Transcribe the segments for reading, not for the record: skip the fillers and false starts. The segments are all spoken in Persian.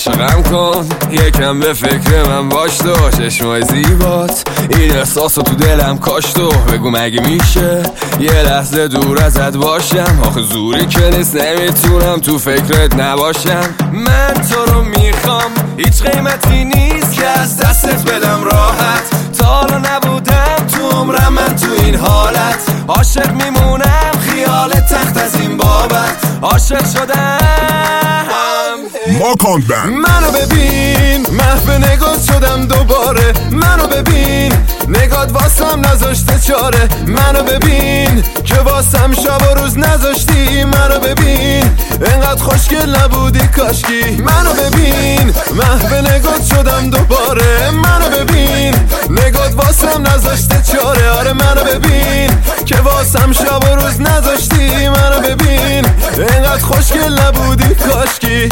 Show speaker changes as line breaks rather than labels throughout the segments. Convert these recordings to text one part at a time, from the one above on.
عاشقم کن یکم به فکر من باش تو، چشمای زیبات این احساسو تو دلم کاش تو. بگو مگه میشه یه لحظه دور ازت باشم؟ آخه زوری که نیست نمیتونم تو فکرت نباشم. من تو رو میخوام هیچ قیمتی نیست که از دستت بدم راحت. تا حالا نبودم تو عمرم من تو این حالت. عاشق میمونم خیال تخت از این بابت. عاشق شدم
ماکان بند.
منو ببین محو نگات شدم دوباره. منو ببین نگات واسم نذاشته چاره. منو ببین که واسم شب و روز نذاشتی. منو ببین انقدر خوشگل نبودی کاشکی. منو ببین محو نگات شدم دوباره. منو ببین نگات واسم نذاشته چاره. آره منو ببین که واسم شب و روز نذاشتی. منو ببین انقدر خوشگل نبودی کاشکی.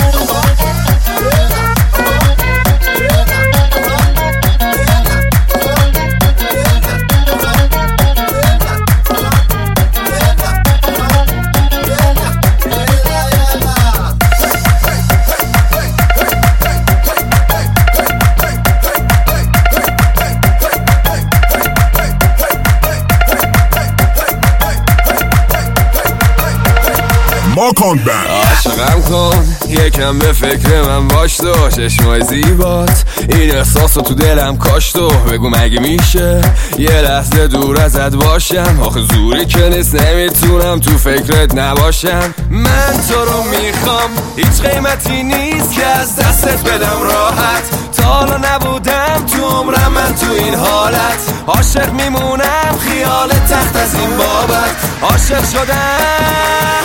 ماکان بند.
عاشقم کن یکم به فکر من باش تو، چشمای زیبات این احساسو تو دلم کاش تو. بگو مگه میشه یه لحظه دور ازت باشم؟ آخه زوری که نیست نمیتونم تو فکرت نباشم. من تو رو میخوام هیچ قیمتی نیست که از دستت بدم راحت. تا حالا نبودم تو عمرم من تو این حالت. عاشق میمونم خیال تخت از این بابت. عاشق شدم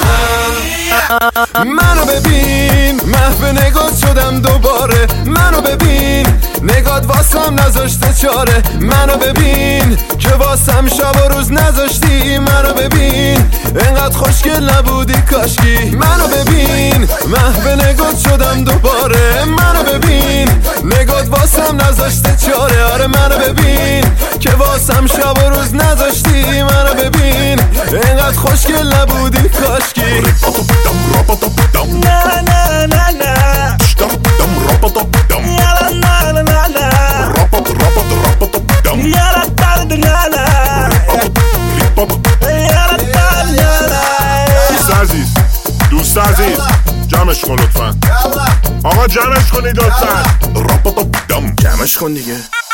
منو ببین محو نگات شدم دوباره. منو ببین نگات واسم نذاشته چاره. منو ببین که واسم شب و روز نذاشتی. منو ببین انقدر خوشگل نبودی کاشکی. منو ببین محو نگات شدم دوباره. منو ببین نگات واسم نذاشته چاره. آره منو ببین که واسم شب و روز نذاشتی. منو ببین انقدر خوشگل نبودی کاشکی.
Na na na na. Yala na na na na. Yala ta na na na. Yala ta na na.
دوست عزیز جمعش کن لطفا. آقا جمعش کنید لطفا. جمعش کن دیگه.